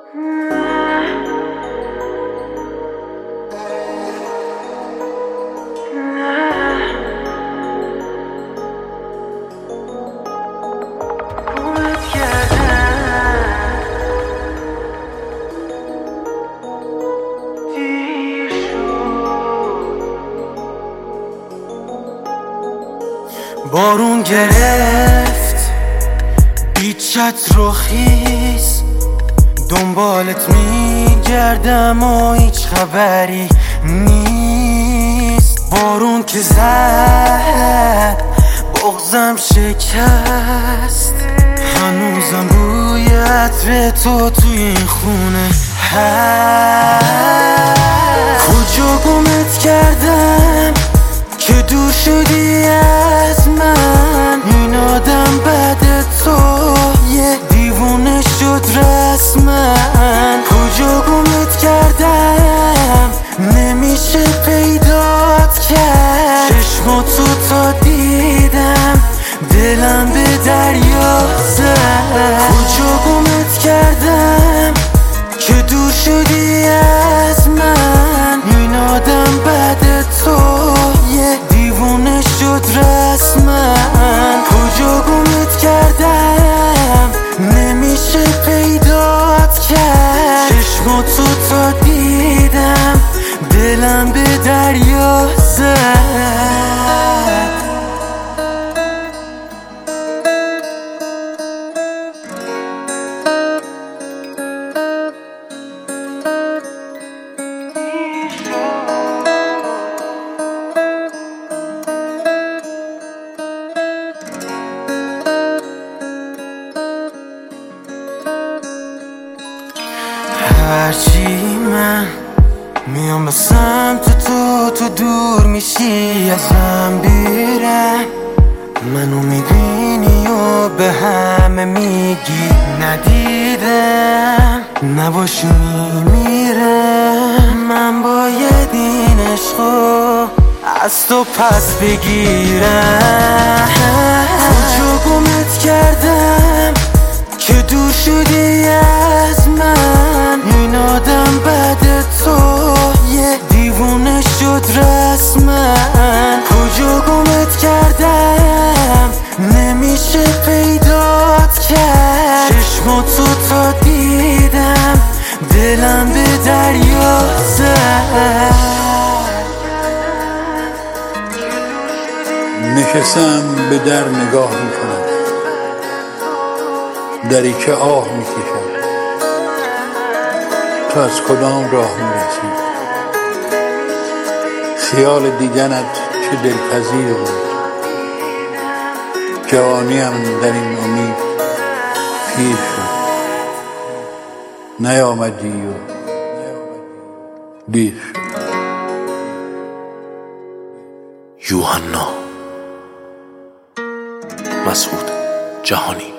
بارون گرفت بیچت رو خیز، دنبالت میگردم و هیچ خبری نیست. بارون که زد بغضم شکست، هنوزم بوی عطر تو توی این خونه هست. کجا گمت کردم که دور شدی از من؟ این آدم بعد تو یه دیوونه شد رسمن. کجا گمت کردم نمیشه پیدات کرد، چشماتو تا دیدم دلم به دریا زد. کجا گمت کردم که دور شدی از من؟ این آدم بعد تو یه دیوونه شد رسمن. کجا گمت کردم نمیشه پیدات کرد، چشماتو تا دیدم دلم به دریا زد. هرچی من میام به سمت تو دور میشی ازم بیرم. منو میبینی و به همه میگی ندیدم، نباشی میمیرم. من باید این عشقو از تو پس بگیرم. کجا گمت کردم که دور شدی از من؟ این آدم بعد تو یه دیوونه شد رسمن. کجا گمت کردم نمیشه پیدات کرد، چشماتو تا دیدم دلم به دریا زد. نشستم به در نگاه میکنم، دری که آه میکشد. تو از کدام راه میرسی؟ خیال دیدنت چه دلپذیر بود. جوانیم در این امید پیر شد، نیامدی و دیر شد. یوحنا مسعود جهانی.